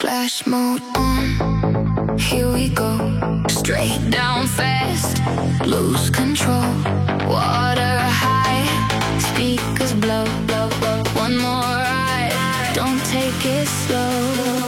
Splash mode on, here we go. Straight down fast, lose control. Water high, speakers blow, blow, blow. One more ride, don't take it slow.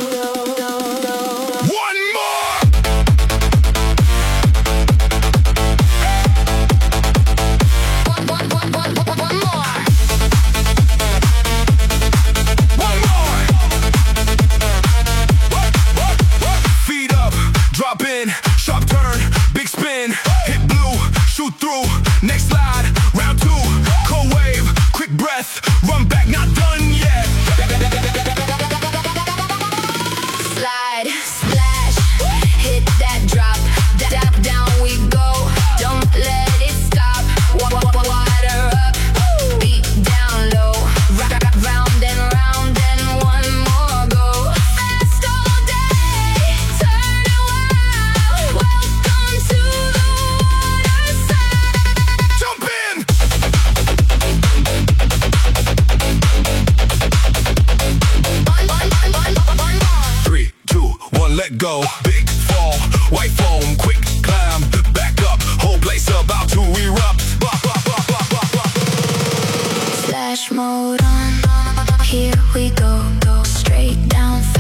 Next slide, round two, cold wave, quick breath, run back, not done yet. Slide, splash, hit that drop, down we go, don't let it stop. Water up, beat down low, round and one more go. Fast all day, turn a while, welcome to the water side. Jump in! 3, 2, 1, let go. Big fall, white foam, quick climb, back up, whole place about to erupt. Splash mode on, here we go, go straight down.